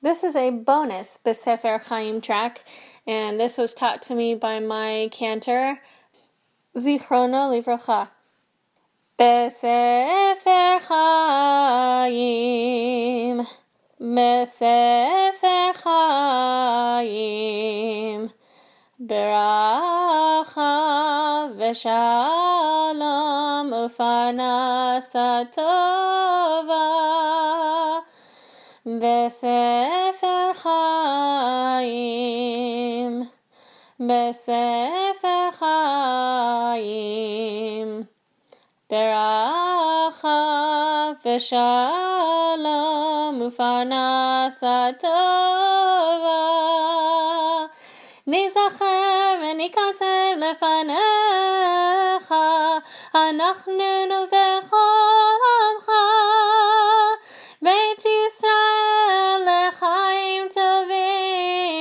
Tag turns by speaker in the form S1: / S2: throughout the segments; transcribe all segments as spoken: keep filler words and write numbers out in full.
S1: This is a bonus Besefer Chaim track, and this was taught to me by my cantor, Zichrono Livracha. Besefer Chaim, Besefer Chaim, Beracha v'shalom ufanasa tova. Besefer Chaim, Besefer Chaim, Beracha v'shalom ufanasa tova. Nizacher v'nikatev lefanecha, Anachnu v'chol amcha, Beit Yisrael lechaim tovim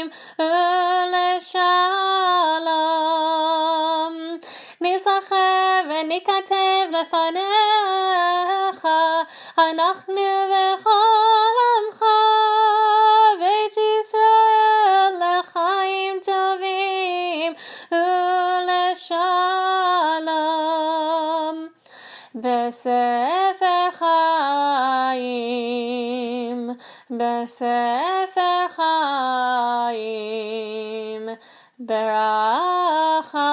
S1: u'leshalom. Nizacher v'nikatev lefanecha, Anachnu v'chol amcha, Beit Yisrael lechaim tovim u'leshalom. Besefer Chaim, Besefer Chaim, Beracha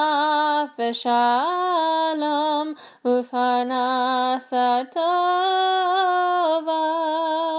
S1: v'shalom ufanasa tova.